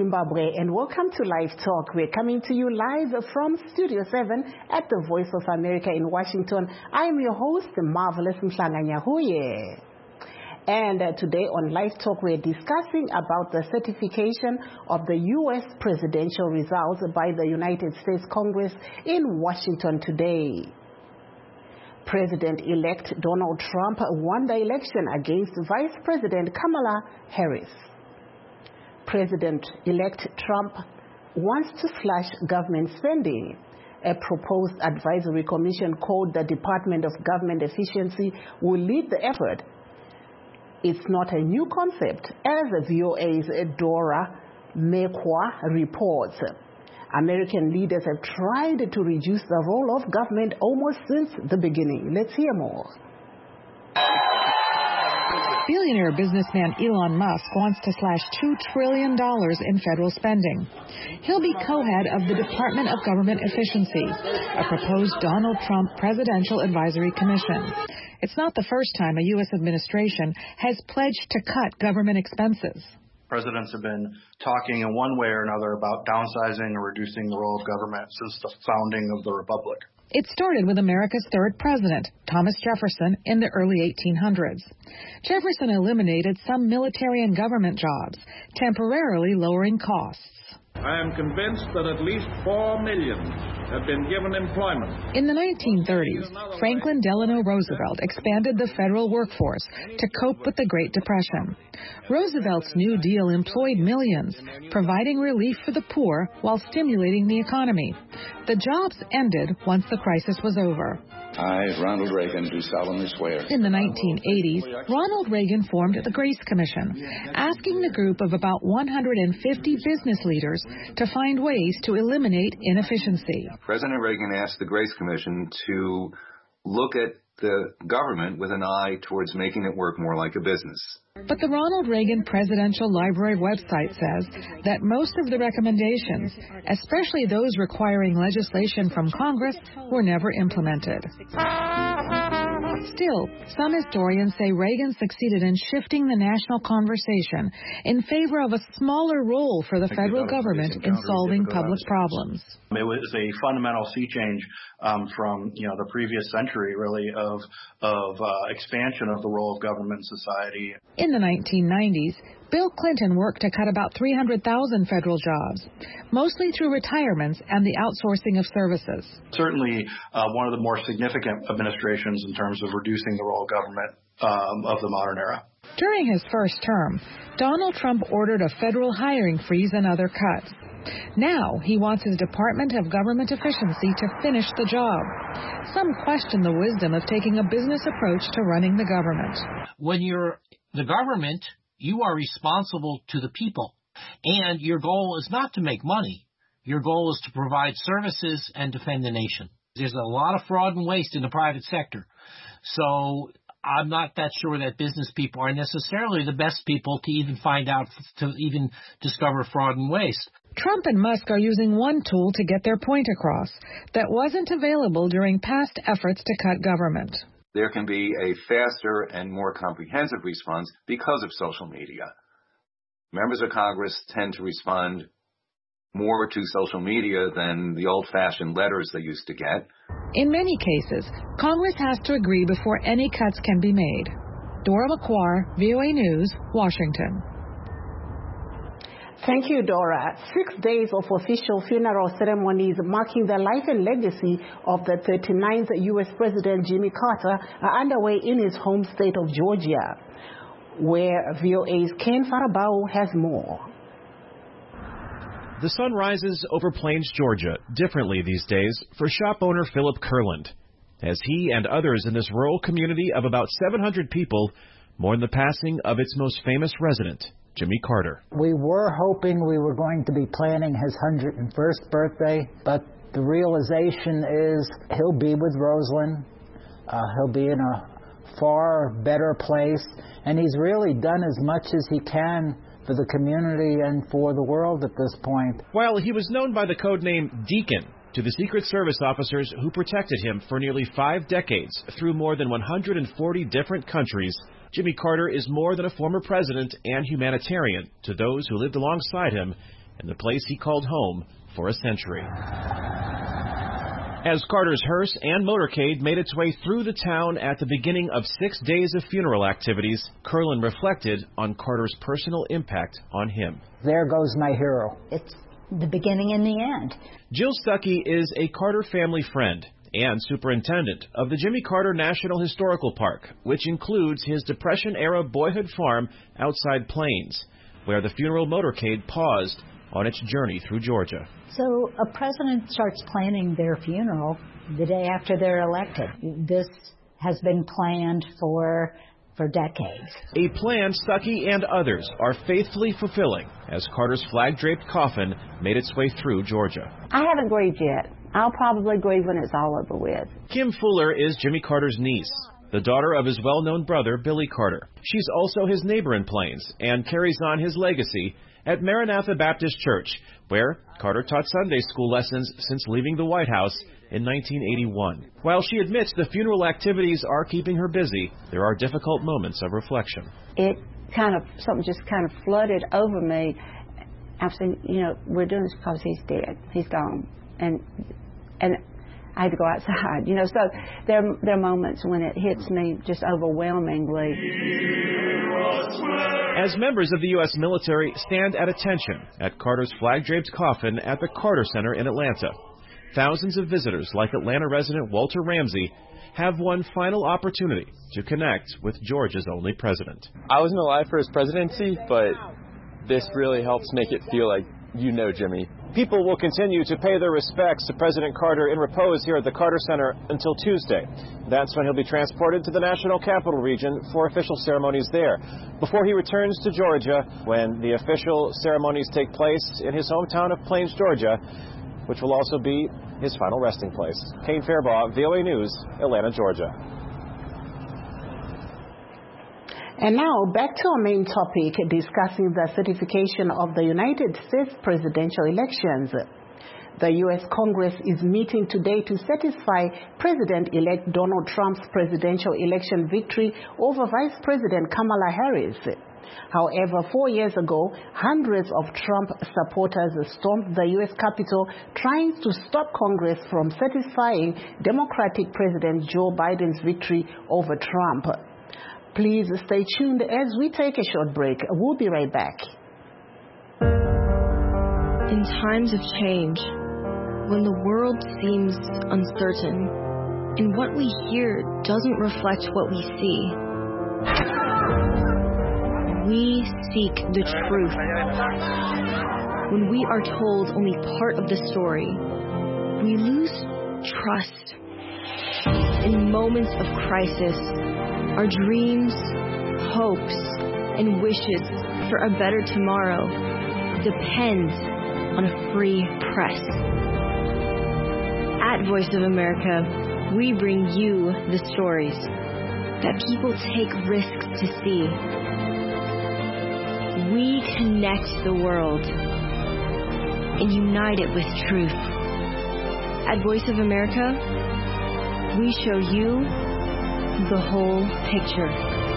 Zimbabwe, and welcome to Live Talk. We're coming to you live from Studio 7 at the Voice of America in Washington. I am your host, Marvelous Mhlanganyahuye. And today on Live Talk, we're discussing about the certification of the U.S. presidential results by the United States Congress in Washington today. President-elect Donald Trump won the election against Vice President Kamala Harris. President-elect Trump wants to slash government spending. A proposed advisory commission called the Department of Government Efficiency will lead the effort. It's not a new concept, as VOA's Dora Mekwa reports. American leaders have tried to reduce the role of government almost since the beginning. Let's hear more. Billionaire businessman Elon Musk wants to slash $2 trillion in federal spending. He'll be co-head of the Department of Government Efficiency, a proposed Donald Trump Presidential Advisory Commission. It's not the first time a U.S. administration has pledged to cut government expenses. Presidents have been talking in one way or another about downsizing or reducing the role of government since the founding of the Republic. It started with America's third president, Thomas Jefferson, in the early 1800s. Jefferson eliminated some military and government jobs, temporarily lowering costs. I am convinced that at least 4 million have been given employment. In the 1930s, Franklin Delano Roosevelt expanded the federal workforce to cope with the Great Depression. Roosevelt's New Deal employed millions, providing relief for the poor while stimulating the economy. The jobs ended once the crisis was over. I, Ronald Reagan, do solemnly swear. In the 1980s, Ronald Reagan formed the Grace Commission, asking the group of about 150 business leaders to find ways to eliminate inefficiency. President Reagan asked the Grace Commission to look at the government with an eye towards making it work more like a business. But the Ronald Reagan Presidential Library website says that most of the recommendations, especially those requiring legislation from Congress, were never implemented. Still, some historians say Reagan succeeded in shifting the national conversation in favor of a smaller role for the federal government in solving public problems. It was a fundamental sea change from the previous century, really, of expansion of the role of government in society. In the 1990s, Bill Clinton worked to cut about 300,000 federal jobs, mostly through retirements and the outsourcing of services. Certainly one of the more significant administrations in terms of reducing the role of government of the modern era. During his first term, Donald Trump ordered a federal hiring freeze and other cuts. Now he wants his Department of Government Efficiency to finish the job. Some question the wisdom of taking a business approach to running the government. When you're the government, you are responsible to the people, and your goal is not to make money. Your goal is to provide services and defend the nation. There's a lot of fraud and waste in the private sector, so I'm not that sure that business people are necessarily the best people to even find out, to even discover fraud and waste. Trump and Musk are using one tool to get their point across that wasn't available during past efforts to cut government. There can be a faster and more comprehensive response because of social media. Members of Congress tend to respond more to social media than the old-fashioned letters they used to get. In many cases, Congress has to agree before any cuts can be made. Dora Mekwa, VOA News, Washington. Thank you, Dora. 6 days of official funeral ceremonies marking the life and legacy of the 39th U.S. President Jimmy Carter are underway in his home state of Georgia, where VOA's Ken Farabao has more. The sun rises over Plains, Georgia, differently these days for shop owner Philip Kurland, as he and others in this rural community of about 700 people mourn the passing of its most famous resident, Jimmy Carter. We were hoping we were going to be planning his 101st birthday, but the realization is he'll be with Rosalind. He'll be in a far better place, and he's really done as much as he can for the community and for the world at this point. While he was known by the code name Deacon to the Secret Service officers who protected him for nearly 5 decades through more than 140 different countries, Jimmy Carter is more than a former president and humanitarian to those who lived alongside him in the place he called home for a century. As Carter's hearse and motorcade made its way through the town at the beginning of 6 days of funeral activities, Kurland reflected on Carter's personal impact on him. There goes my hero. It's the beginning and the end. Jill Stuckey is a Carter family friend and superintendent of the Jimmy Carter National Historical Park, which includes his Depression-era boyhood farm outside Plains, where the funeral motorcade paused on its journey through Georgia. So a president starts planning their funeral the day after they're elected. This has been planned for decades. A plan Stuckey and others are faithfully fulfilling as Carter's flag-draped coffin made its way through Georgia. I haven't grieved yet. I'll probably grieve when it's all over with. Kim Fuller is Jimmy Carter's niece, the daughter of his well-known brother, Billy Carter. She's also his neighbor in Plains and carries on his legacy at Maranatha Baptist Church, where Carter taught Sunday school lessons since leaving the White House in 1981. While she admits the funeral activities are keeping her busy, there are difficult moments of reflection. Something just kind of flooded over me. I've said, we're doing this because he's dead. He's gone. And I had to go outside, so there are moments when it hits me just overwhelmingly. As members of the U.S. military stand at attention at Carter's flag-draped coffin at the Carter Center in Atlanta, thousands of visitors like Atlanta resident Walter Ramsey have one final opportunity to connect with Georgia's only president. I wasn't alive for his presidency, but this really helps make it feel like Jimmy. People will continue to pay their respects to President Carter in repose here at the Carter Center until Tuesday. That's when he'll be transported to the National Capital Region for official ceremonies there, before he returns to Georgia when the official ceremonies take place in his hometown of Plains, Georgia, which will also be his final resting place. Kane Fairbaugh, VOA News, Atlanta, Georgia. And now, back to our main topic, discussing the certification of the United States presidential elections. The U.S. Congress is meeting today to certify President-elect Donald Trump's presidential election victory over Vice President Kamala Harris. However, 4 years ago, hundreds of Trump supporters stormed the U.S. Capitol trying to stop Congress from certifying Democratic President Joe Biden's victory over Trump. Please stay tuned as we take a short break. We'll be right back. In times of change, when the world seems uncertain, and what we hear doesn't reflect what we see, we seek the truth. When we are told only part of the story, we lose trust. In moments of crisis, our dreams, hopes, and wishes for a better tomorrow depend on a free press. At Voice of America, we bring you the stories that people take risks to see. We connect the world and unite it with truth. At Voice of America, we show you the whole picture.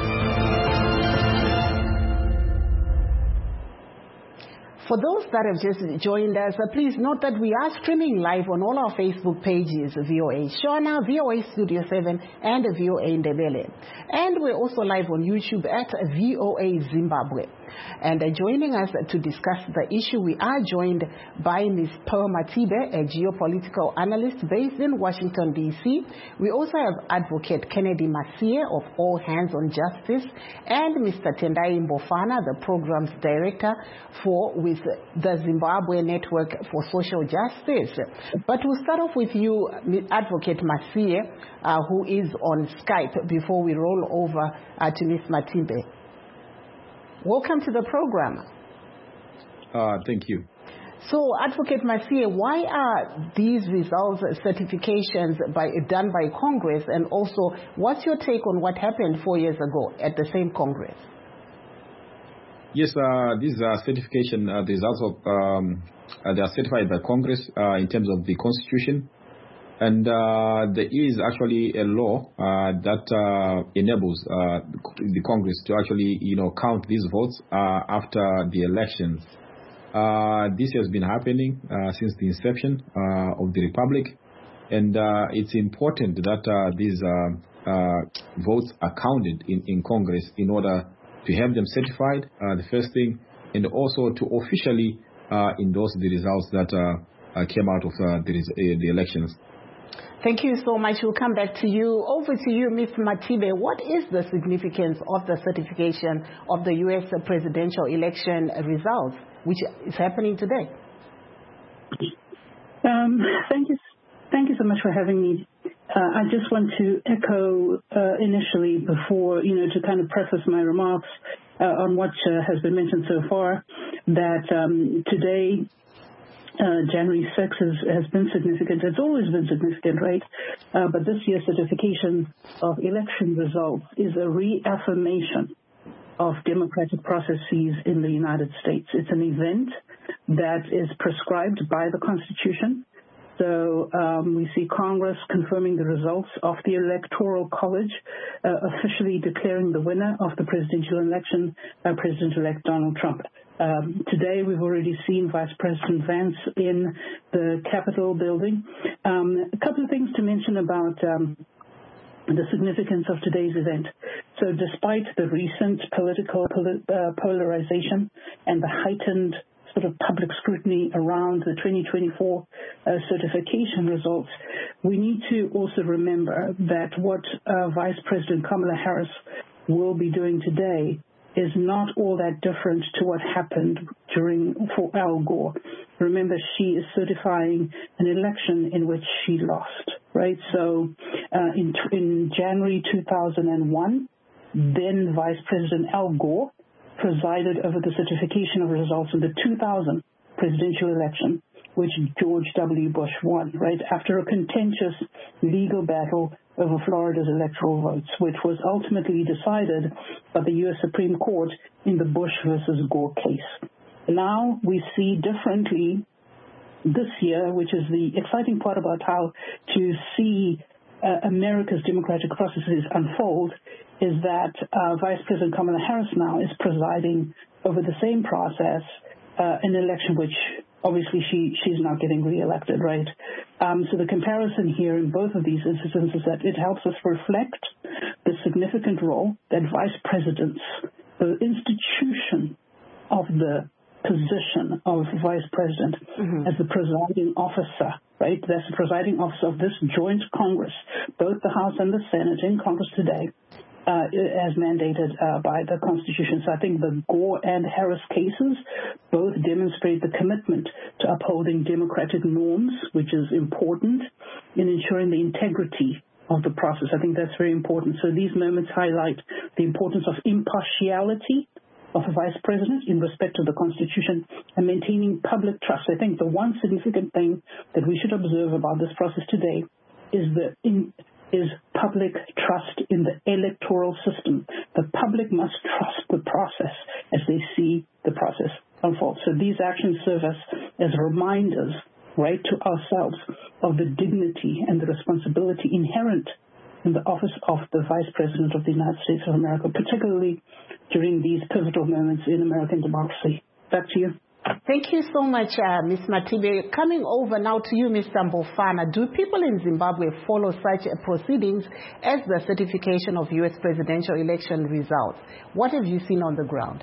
For those that have just joined us, please note that we are streaming live on all our Facebook pages, VOA Shona, VOA Studio 7, and VOA Ndebele. And we're also live on YouTube at VOA Zimbabwe. And joining us to discuss the issue, we are joined by Ms. Pearl Matibe, a geopolitical analyst based in Washington, D.C. We also have Advocate Kennedy Masie of All Hands on Justice, and Mr. Tendai Mbofana, the Programs Director with the Zimbabwe Network for Social Justice. But we'll start off with you, Advocate Masie, who is on Skype, before we roll over to Ms. Matibe. Welcome to the program. Thank you. So, Advocate Masie, why are these results certifications done by Congress? And also, what's your take on what happened 4 years ago at the same Congress? Yes, these certification, the results of, they are certified by Congress in terms of the Constitution. And there is actually a law that enables the Congress to actually, count these votes after the elections. This has been happening since the inception of the Republic, and it's important that these votes are counted in Congress in order to have them certified, the first thing, and also to officially endorse the results that came out of the elections. Thank you so much. We'll come back to you. Over to you, Ms. Matibe. What is the significance of the certification of the U.S. presidential election results, which is happening today? Thank you so much for having me. I just want to echo initially before, to kind of preface my remarks on what has been mentioned so far, that today, January 6th has been significant. It's always been significant, right? But this year's certification of election results is a reaffirmation of democratic processes in the United States. It's an event that is prescribed by the Constitution. So we see Congress confirming the results of the Electoral College, officially declaring the winner of the presidential election, President-elect Donald Trump. Today, we've already seen Vice President Vance in the Capitol building. A couple of things to mention about the significance of today's event. So despite the recent political polarization and the heightened sort of public scrutiny around the 2024 certification results, we need to also remember that what Vice President Kamala Harris will be doing today is not all that different to what happened for Al Gore. Remember, she is certifying an election in which she lost, right? So in January 2001, then Vice President Al Gore presided over the certification of results in the 2000 presidential election, which George W. Bush won, right, after a contentious legal battle over Florida's electoral votes, which was ultimately decided by the U.S. Supreme Court in the Bush versus Gore case. Now we see differently this year, which is the exciting part about how to see America's democratic processes unfold, is that Vice President Kamala Harris now is presiding over the same process, an election which obviously she's not getting reelected, right? So the comparison here in both of these instances is that it helps us reflect the significant role that vice presidents, the institution of the position of vice president as the presiding officer, right? That's the presiding officer of this joint Congress, both the House and the Senate in Congress today, as mandated by the Constitution. So I think the Gore and Harris cases both demonstrate the commitment to upholding democratic norms, which is important in ensuring the integrity of the process. I think that's very important. So these moments highlight the importance of impartiality of a vice president in respect to the Constitution and maintaining public trust. I think the one significant thing that we should observe about this process today is public trust in the electoral system. The public must trust the process as they see the process unfold. So these actions serve us as reminders, right, to ourselves of the dignity and the responsibility inherent in the office of the Vice President of the United States of America, particularly during these pivotal moments in American democracy. Back to you. Thank you so much, Ms. Matibe. Coming over now to you, Mr. Mbofana. Do people in Zimbabwe follow such proceedings as the certification of U.S. presidential election results? What have you seen on the ground?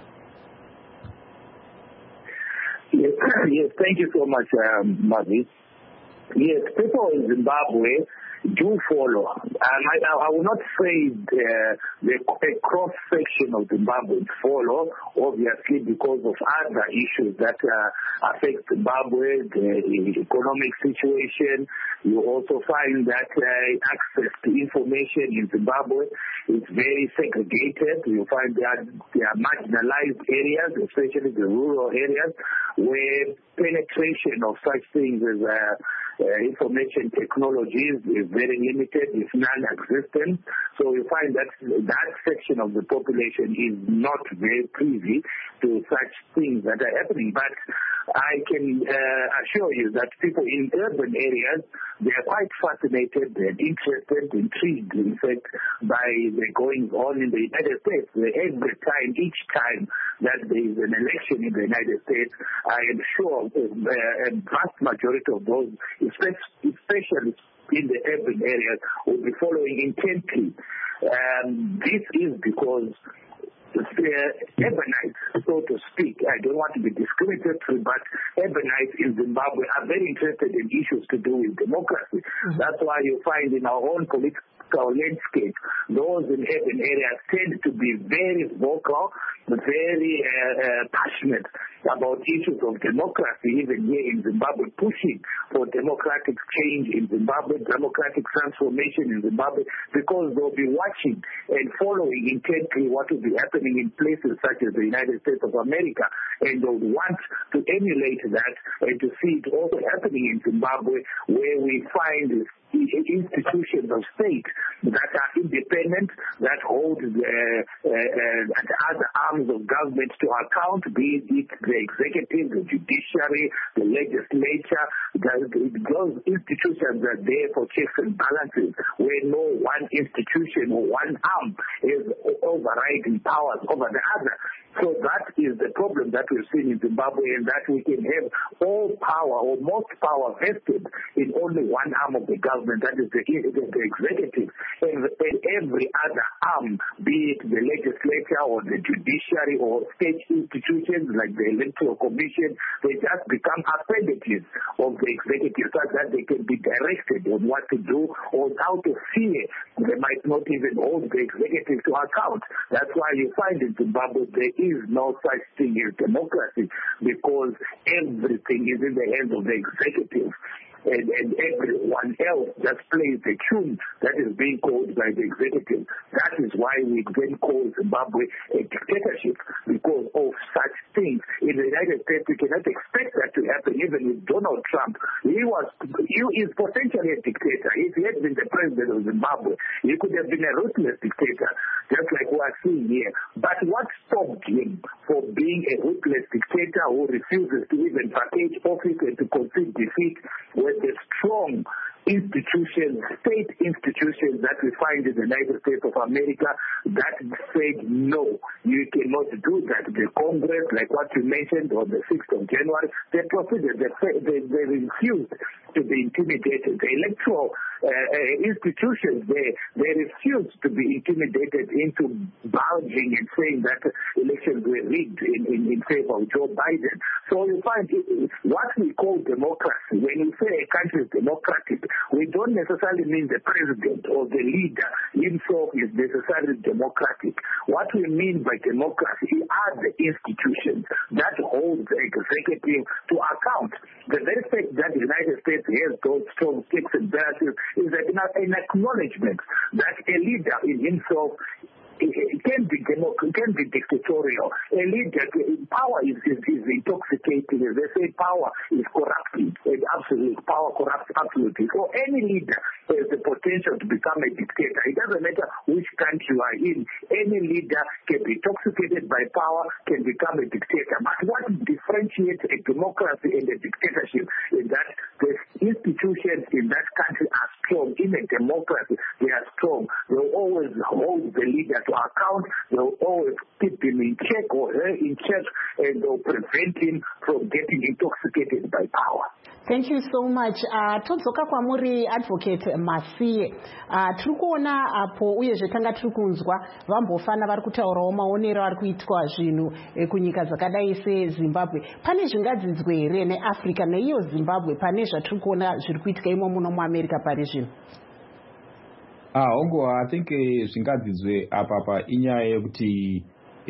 Yes, thank you so much, Mazi. Yes, people in Zimbabwe do follow. I will not say a cross-section of Zimbabweans follow, obviously, because of other issues that affect Zimbabwe, the economic situation. You also find that access to information in Zimbabwe is very segregated. You find that there are marginalized areas, especially the rural areas, where penetration of such things as information technologies is is very limited, if non-existent. So you find that that section of the population is not very privy to such things that are happening. But I can assure you that people in urban areas, they are quite fascinated, they're interested, intrigued, in fact, by the goings on in the United States. Each time that there is an election in the United States, I am sure a vast majority of those, especially in the urban areas, will be following intently. This is because urbanites, so to speak, I don't want to be discriminatory, but urbanites in Zimbabwe are very interested in issues to do with democracy. That's why you find in our own political landscape, those in urban areas tend to be very vocal, very passionate about issues of democracy, even here in Zimbabwe, pushing for democratic change in Zimbabwe, democratic transformation in Zimbabwe, because they'll be watching and following intently what will be happening in places such as the United States of America, and they'll want to emulate that and to see it also happening in Zimbabwe, where we find institutions of state that are independent, that hold the other arms of government to account, be it the executive, the judiciary, the legislature. Those institutions are there for checks and balances, where no one institution or one arm is overriding powers over the other. So that is the problem that we've seen in Zimbabwe, and that we can have all power or most power vested in only one arm of the government, that is the executive, and every other arm, be it the legislature or the judiciary or state institutions like the Electoral Commission, they just become appendages of the executive, so that they can be directed on what to do, or out of fear they might not even hold the executive to account. That's why you find in Zimbabwe there is no such thing as democracy, because everything is in the hands of the executive. And everyone else just plays the tune that is being called by the executive. That is why we then call Zimbabwe a dictatorship, because of such things. In the United States, we cannot expect that to happen. Even with Donald Trump, he is potentially a dictator. If he had been the president of Zimbabwe, he could have been a ruthless dictator, just like we are seeing here. But what stopped him from being a ruthless dictator who refuses to even vacate office and to concede defeat was the strong institutions, state institutions that we find in the United States of America that said, no, you cannot do that. The Congress, like what you mentioned on the 6th of January, they proceeded, they refused to be intimidated. The electoral institutions, they refused to be intimidated into bulging and saying that elections were rigged in favor of Joe Biden. So you find what we call democracy, when we say a country is democratic, we don't necessarily mean the president or the leader himself is necessarily democratic. What we mean by democracy are the institutions that hold the executive to account. The very fact that the United States has those strong checks and balances is an acknowledgement that a leader in himself can be dictatorial. A leader, power is intoxicating. As they say, power is corrupting. And absolute power corrupts absolutely. So any leader has the potential to become a dictator. It doesn't matter which country you are in. Any leader can be intoxicated by power, can become a dictator. But what differentiates a democracy and a dictatorship is that the institutions in that country are strong. In a democracy, they are strong. They will always hold the leader to account. They'll always keep him in check or her in check, and they'll prevent him from getting intoxicated by power. Thank you so much. Todzoka kwamuri Advocate Masiye. Tiri kuona apo uyezve tanga tiri kunzwa vambofana vari kutaurawo maonero ari kuitwa zvinhu kunyika dzakadai seZimbabwe. Pane zvingadzidzwe here neAfrica neiyo Zimbabwe pane zvatiri kuona zviri kuitika imo muno muAmerica pari zvino? Hongo, I think zvingadzidzwe apapa inyaya yekuti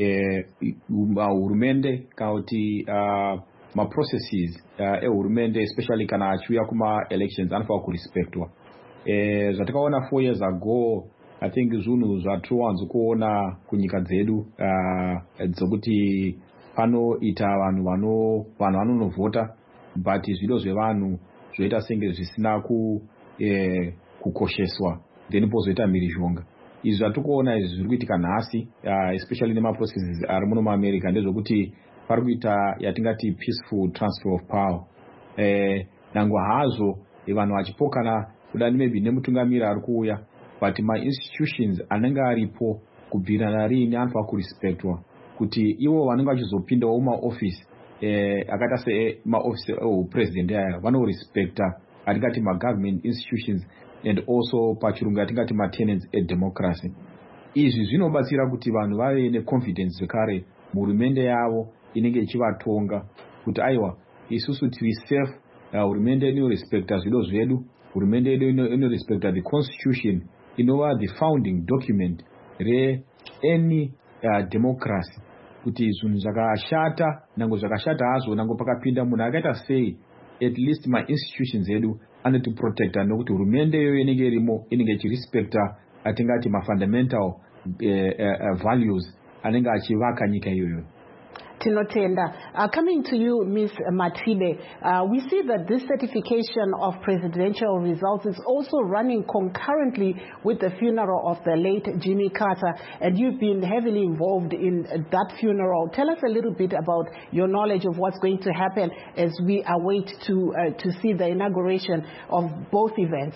hurumende kana kuti maprocesses ehurumende especially kana achiuya kuma-elections anofanira kurespectwa. Zvatakaona 4 years ago, I think zvinhu zvatiwanzokuona kunyika dzedu dzokuti panoita vanhu vanonovhota but zvido zvevanhu zvoita senge zvisina kukosheswa then pozoita mhirizhonga. Izvi zvatikuona izvi zviri kuitika nhasi, especially nemaprocesses ari muno muAmerica, ndezvokuti pari kuita yatingati peaceful transfer of power. Nangwa hazvo vanhu vachipokana kuda maybe nemutungamiri ari kuuya, but ma-institutions anenge aripo kubvira riini anofanira kurespectwa, kuti ivo vanenge vachizopindawo mumaofisi akaita semaofisi eupresident aya vanorespecta atingati ma-government institutions and also pachirungu atingati ma-tenants edemocracy. Izvi zvinobatsira kuti vanhu vave neconfidence zvekare muhurumende yavo inenge ichivatonga kuti aiwa isusu tiri safe, hurumende yedu inorespekta zvido zvedu, hurumende yedu inorespekta the constitution inova the founding document re-any democracy. Kuti zvinhu zvakashata, nango zvakashata hazvo, nango pakapinda munhu akaita sei, at least ma-institutions edu anotiprotecta, nokuti hurumende iyoyo inenge irimo inenge ichirespekta atingati ma-fundamental values anenge achivaka nyika iyoyo. Tinotenda. Coming to you, Ms. Matibe, we see that this certification of presidential results is also running concurrently with the funeral of the late Jimmy Carter, and you've been heavily involved in that funeral. Tell us a little bit about your knowledge of what's going to happen as we await to see the inauguration of both events.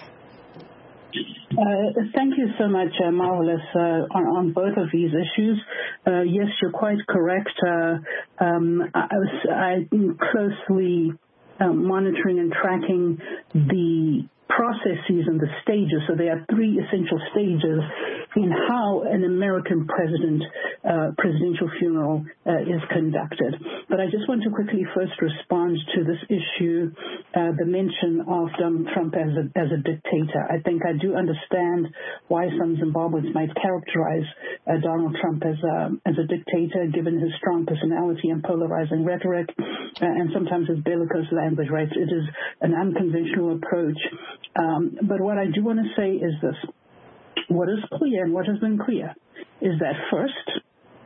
Thank you so much, Marvelous, on both of these issues. Yes, you're quite correct. I'm closely monitoring and tracking the processes and the stages. So there are three essential stages in how an American presidential funeral is conducted. But I just want to quickly first respond to this issue, the mention of Donald Trump as a dictator. I think I do understand why some Zimbabweans might characterize Donald Trump as a dictator, given his strong personality and polarizing rhetoric, and sometimes his bellicose language, right? It is an unconventional approach. But what I do want to say is this. What is clear and what has been clear is that first,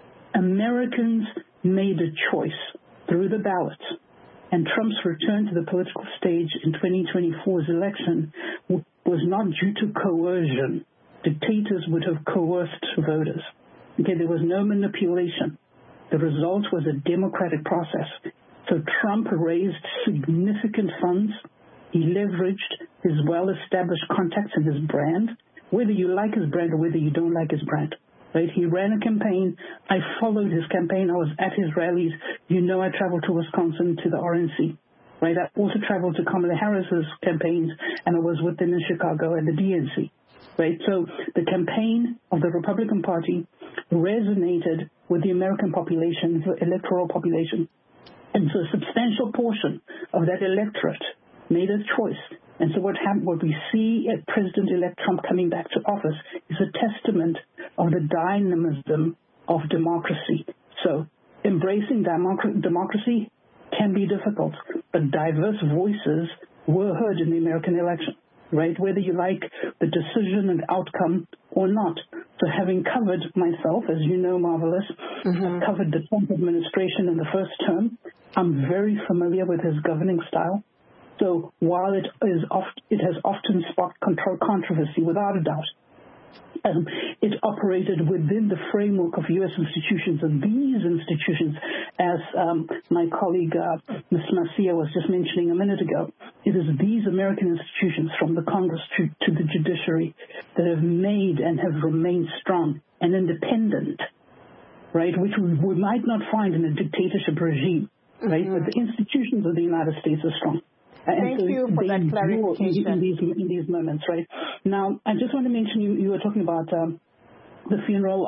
Americans made a choice through the ballot, and Trump's return to the political stage in 2024's election was not due to coercion. Dictators would have coerced voters. Okay, there was no manipulation. The result was a democratic process. So Trump raised significant funds. He leveraged his well-established contacts and his brand, whether you like his brand or whether you don't like his brand. Right? He ran a campaign. I followed his campaign. I was at his rallies. You know, I traveled to Wisconsin to the RNC. Right? I also traveled to Kamala Harris's campaigns, and I was with them in Chicago and the DNC. Right? So the campaign of the Republican Party resonated with the American population, the electoral population. And so a substantial portion of that electorate made a choice. And so what we see at President-elect Trump coming back to office is a testament of the dynamism of democracy. So embracing democracy can be difficult, but diverse voices were heard in the American election, right? Whether you like the decision and outcome or not. So having covered myself, as you know, Marvelous, I've covered the Trump administration in the first term. I'm very familiar with his governing style. So while it has often sparked controversy, without a doubt, it operated within the framework of U.S. institutions, and these institutions, as my colleague Ms. Macia was just mentioning a minute ago, it is these American institutions, from the Congress to the judiciary, that have made and have remained strong and independent, right, which we might not find in a dictatorship regime, right, but the institutions of the United States are strong. Thank you for that clarification. In these moments, right? Now, I just want to mention you were talking about the funeral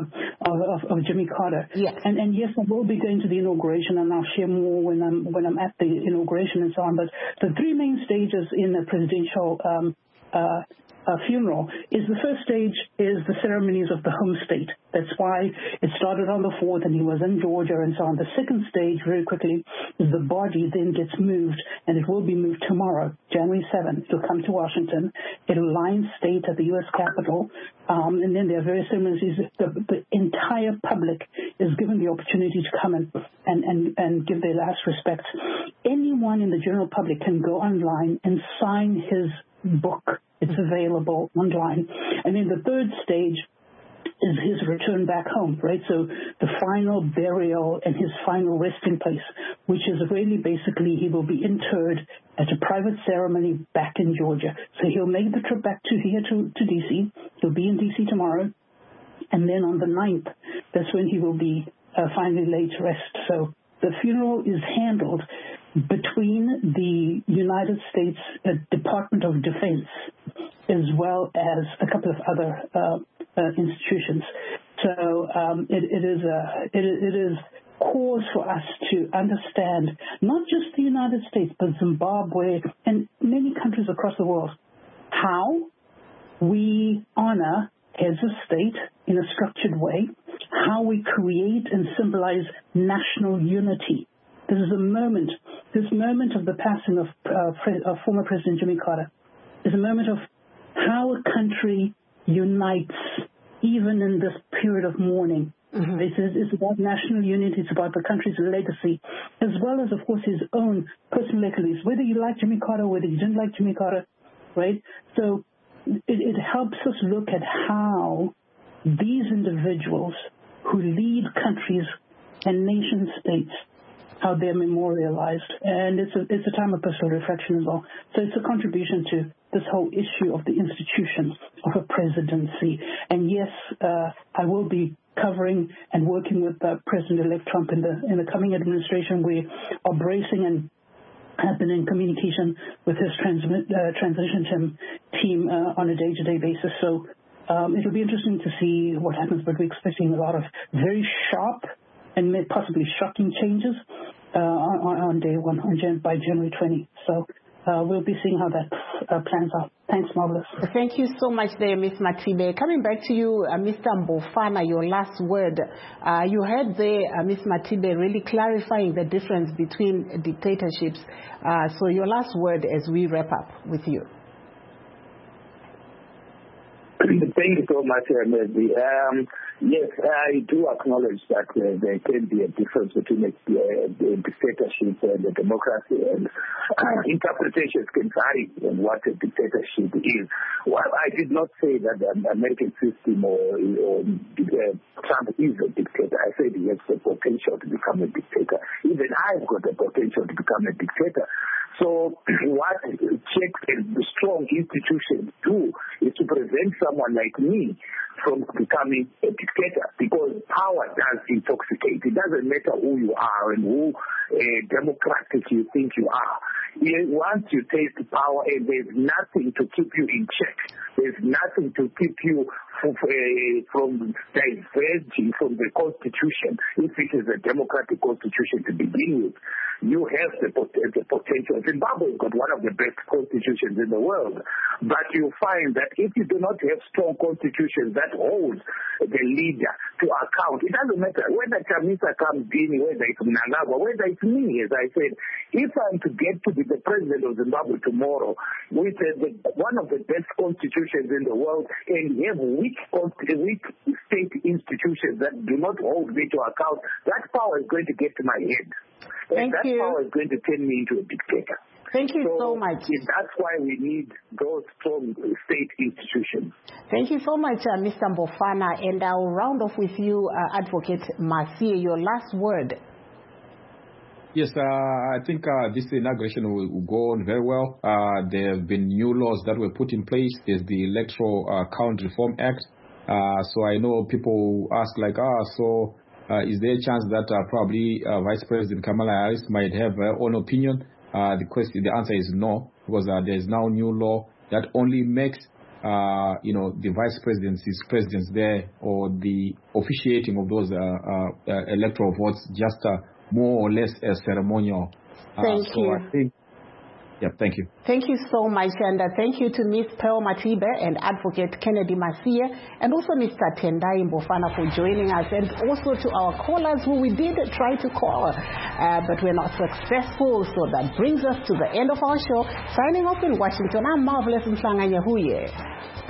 of Jimmy Carter. Yes. And yes, I will be going to the inauguration, and I'll share more when I'm at the inauguration and so on. But the three main stages in a presidential funeral is the first stage is the ceremonies of the home state. That's why it started on the 4th and he was in Georgia and so on. The second stage, very quickly, is the body then gets moved, and it will be moved tomorrow, January 7th. It'll come to Washington. It'll lie in state at the U.S. Capitol. And then there are various ceremonies. The entire public is given the opportunity to come and give their last respects. Anyone in the general public can go online and sign his book, It's available online. And then the third stage is his return back home, right? So the final burial and his final resting place, which is really basically he will be interred at a private ceremony back in Georgia. So he'll make the trip back to D.C. He'll be in D.C. tomorrow. And then on the 9th, that's when he will be finally laid to rest. So the funeral is handled between the United States Department of Defense as well as a couple of other institutions. So it is cause for us to understand not just the United States, but Zimbabwe and many countries across the world, how we honor as a state in a structured way, how we create and symbolize national unity. This moment of the passing of former President Jimmy Carter is a moment of how a country unites even in this period of mourning. Mm-hmm. It's about national unity. It's about the country's legacy, as well as, of course, his own personal legacy. Whether you like Jimmy Carter, whether you didn't like Jimmy Carter, right? So it helps us look at how these individuals who lead countries and nation states, how they're memorialized. And it's a time of personal reflection as well. So it's a contribution to this whole issue of the institution of a presidency. And yes, I will be covering and working with President-elect Trump in the coming administration. We are bracing and have been in communication with his transition team on a day-to-day basis. So it'll be interesting to see what happens, but we're expecting a lot of very sharp and possibly shocking changes on day one, by January 20. So we'll be seeing how that plans out. Thanks, Marvelous. Thank you so much there, Ms. Matibe. Coming back to you, Mr. Mbofana, your last word. You heard there, Ms. Matibe, really clarifying the difference between dictatorships. So your last word as we wrap up with you. Thank you so much, Mehdi. Yes, I do acknowledge that there can be a difference between the dictatorship and the democracy, and interpretations can vary on what a dictatorship is. Well, I did not say that the American system or Trump is a dictator. I said he has the potential to become a dictator. Even I've got the potential to become a dictator. So what checks and strong institutions do is to prevent someone like me from becoming a dictator, because power does intoxicate. It doesn't matter who you are and who democratic you think you are. Once you taste power, and there's nothing to keep you in check. There's nothing to keep you from diverging from the Constitution. If it is a democratic constitution to begin with, you have the potential. Zimbabwe has got one of the best constitutions in the world, but you find that if you do not have strong constitutions that hold the leader to account, it doesn't matter whether Chamisa comes in, whether it's Mnangagwa, whether it's me, as I said. If I'm to get to be the president of Zimbabwe tomorrow with one of the best constitutions in the world, and have weak state institutions that do not hold me to account, that power is going to get to my head. And that power is going to turn me into a dictator. Thank you so much. That's why we need those strong state institutions. Thank you so much, Mr. Mbofana. And I'll round off with you, Advocate Masie, your last word. Yes, I think this inauguration will go on very well. There have been new laws that were put in place. There's the Electoral Count Reform Act. So I know people ask is there a chance that probably Vice President Kamala Harris might have her own opinion? The answer is no, because there is now new law that only makes the vice presidents there, or the officiating of those electoral votes just more or less as ceremonial. Thank you. Thank you. Thank you so much, and thank you to Ms. Pearl Matibe and Advocate Kennedy Masie, and also Mr. Tendai Mbofana for joining us, and also to our callers who we did try to call, but we're not successful. So that brings us to the end of our show. Signing off in Washington, I'm Marvelous Mhlanga Nyahuye.